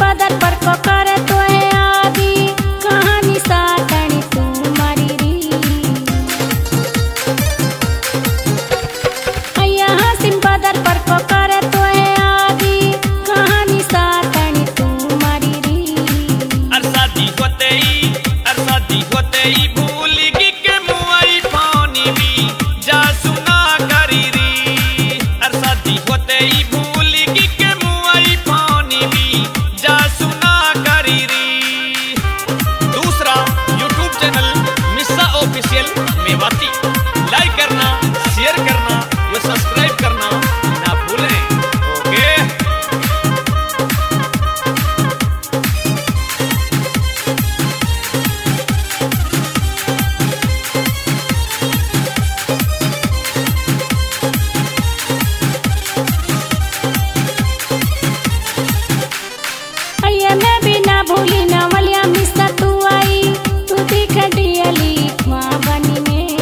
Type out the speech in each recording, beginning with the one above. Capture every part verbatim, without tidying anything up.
सिंपदर पर को करे तो है आदि कहानी सातनी तुम्हारी री यहाँ सिंपदर पर को करे तो है आदि कहानी सातनी तुम्हारी री अर शादी होते ही अर शादी होते ही भूल गी के मुआई पानी भी जा सुना करी री अर शादी होते ही भूल गी के मुआई पानी भी जा सुना करी री। दूसरा यूट्यूब चैनल मिस्सा ऑफिशियल मेवाती, लाइक करना, शेयर करना व सब्सक्राइब करना ना भूलें। ओके। अये मैं भी ना भूली ना वलिया मिस्सा तू आई तू दिख डियली माँ बनी में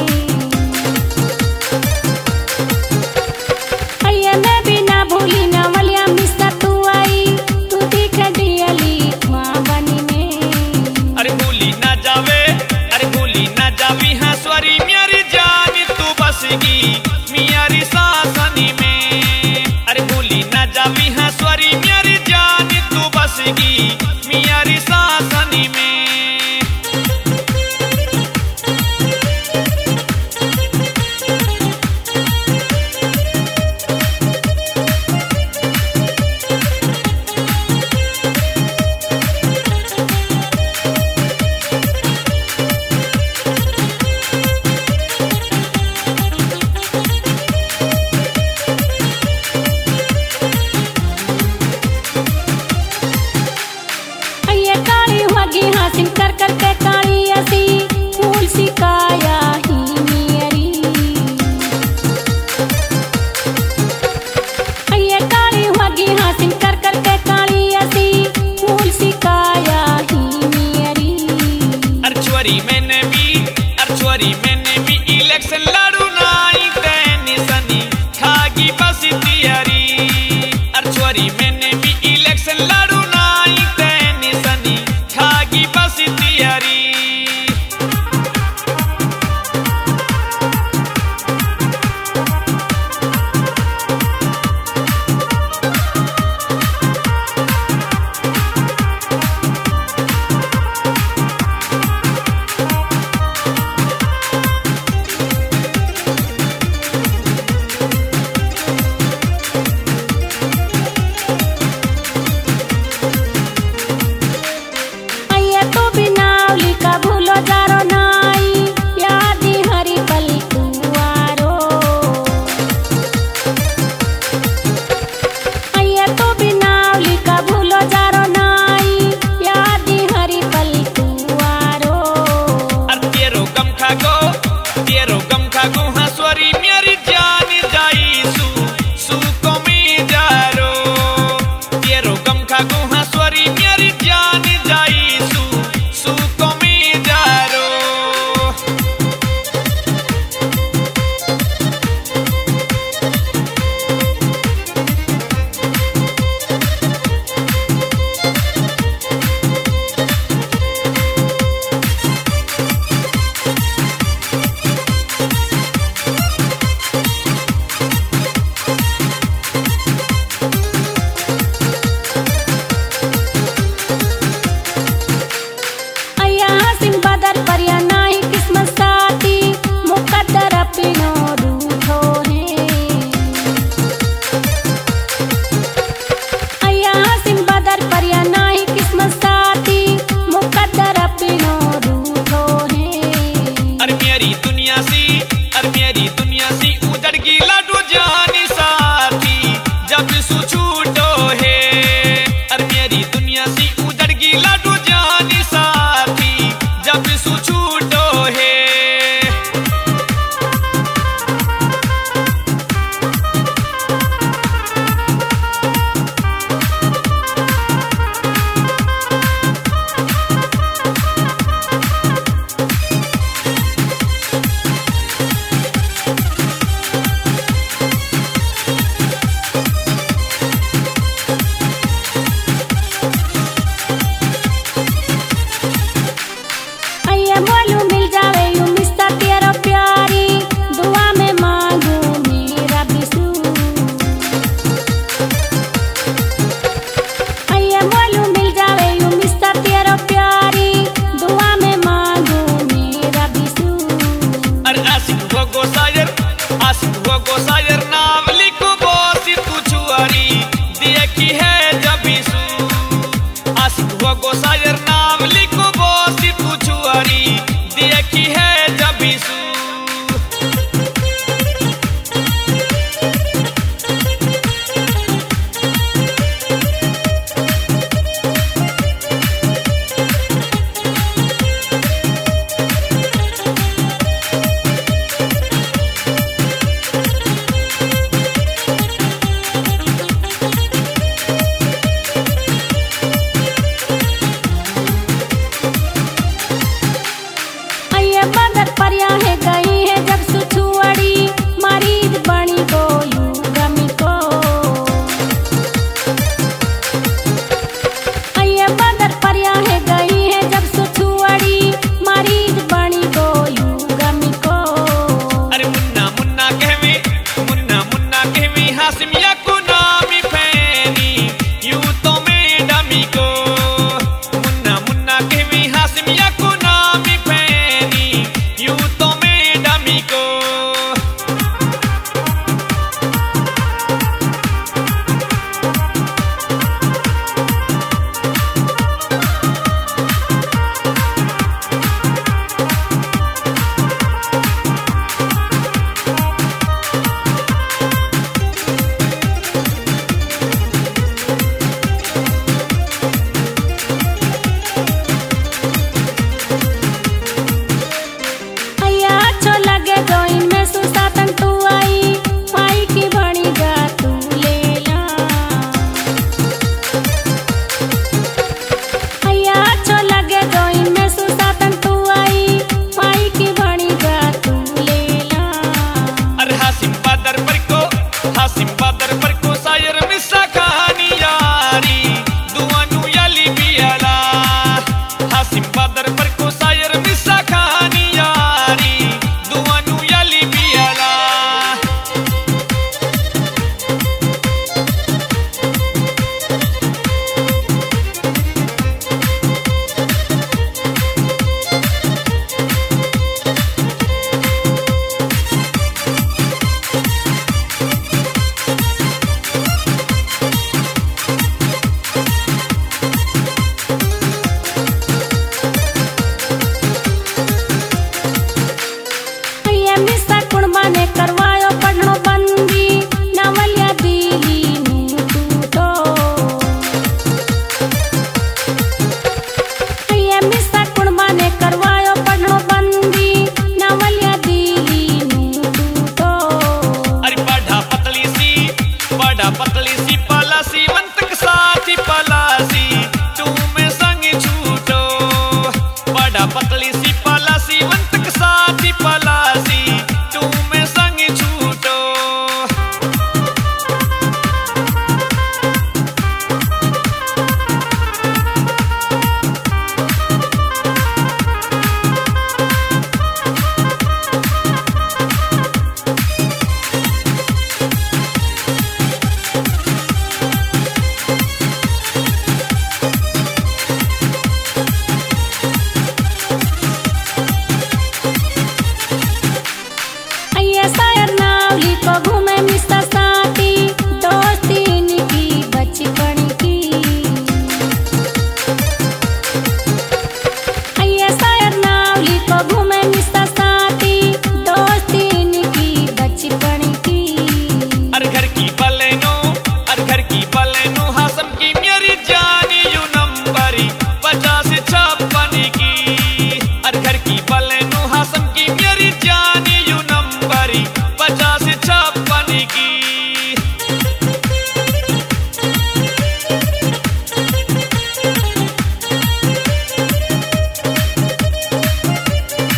अये मैं भी ना भूली ना वलिया मिस्सा तू आई तू दिख डियली माँ बनी में अरे भूली ना जावे अरे भूली ना जावी हाँ स्वरी मेरी जान तू बसगी मियारी सासनी में अरे भूली ना जावी हाँ स्वरी मेरी जान तू बसगी मियारी सासनी में।